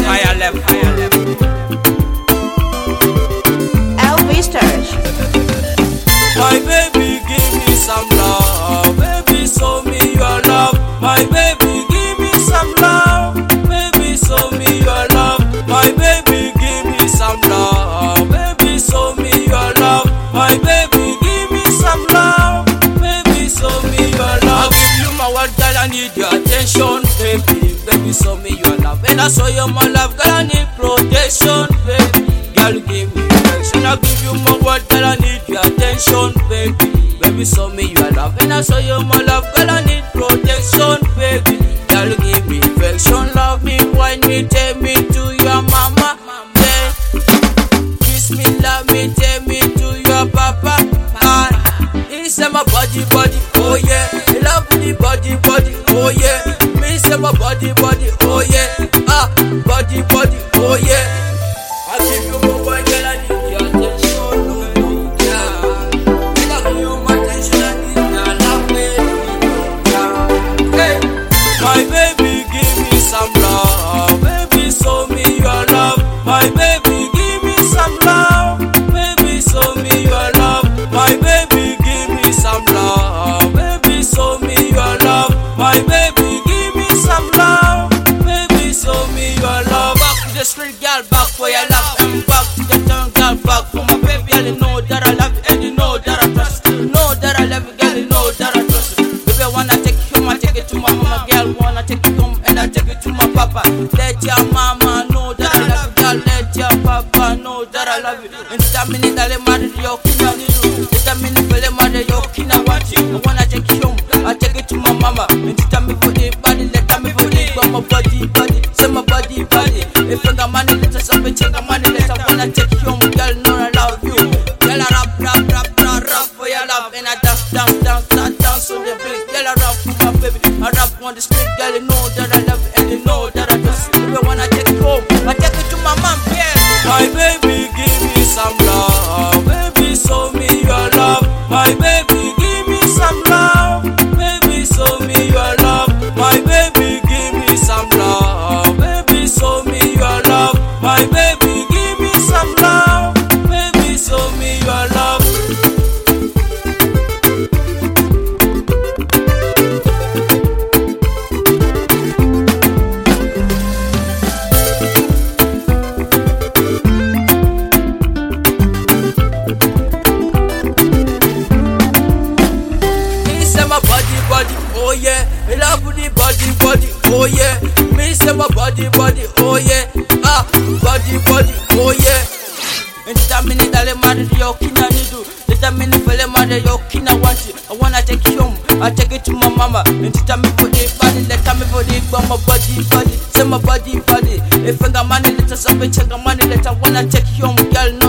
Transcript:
higher left, higher left. Elvis Touch. My baby, give me some love. Baby, show me your love. My baby, give me some love. Baby, show me your love. My baby, give me some love. Baby, show me your love. My baby, give me some love. Baby, show me your love. I'll give you my word, girl, I need your attention, baby. Baby, show me your love. And I show you my love, girl, I need protection, baby. Girl, give me affection. I'll give you my word, girl, I need your attention, baby. Baby, show me your love. And I show you my love, girl, I need protection, baby. Girl, give me affection, love me, wine me, take me to your mama, yeah. Kiss me, love me, take me to your papa. He say my body, body, oh yeah. He love me, body, body, oh yeah. Me say my body, body, oh yeah. Body, body, oh yeah. I give you my boy, girl, I need your attention, oh yeah. I give you my attention, I need your love, baby, yeah. Hey, my baby, give me some love. Baby, show me your love. My baby, give me some love. Baby, show me your love. My baby, give me some love. Baby, show me your love. My baby, give me some love. Baby, show me your love. Back to the street, girl, back for your love. And back to the town, girl, back for my baby. Girl, you know that I love you, and you know that I trust you. You know that I love you, girl, you know that I trust you. Baby, I wanna take you home, I take it to my mama. Girl, wanna take you home, and I take it to my papa. Let your mama know that I love you, girl. Let your papa know that I love you. And that minute, I'll marry you, kina nidu. That minute, I'll marry you, kina want you. I wanna take you home, I take it to my mama. And that me for the body, let me for the my body, body, say my body, body. If I got money, let us have a check. Money, let I wanna take you home, girl. Know I love you. Girl, I rap, rap, rap, rap, rap for your love, and I dance, dance, dance, dance, dance on the beat. Girl, I rap for my baby. I rap on the street, girl. You know that I love you, and you know that I trust you. If I wanna take you home, I take it to my mom, yeah. My baby, give me some love. Baby, show me your love. My baby, give me some love. Baby, show me your love. My baby, give me some love. Baby, show me your love. My baby, give me some love. Baby, show me your love. Me say my body, body, oh yeah. I love the body, body, oh yeah. Me say my body, body, oh yeah. Body, body, oh yeah. And that minute I'll marry you, kina nidu. That minute I'll marry you, kina want you. I wanna take you home, I take it to my mama. And that me for the body, let me for the my body, body, say my body, body. If I got money, let us have a check. Money, let I wanna take you home, girl.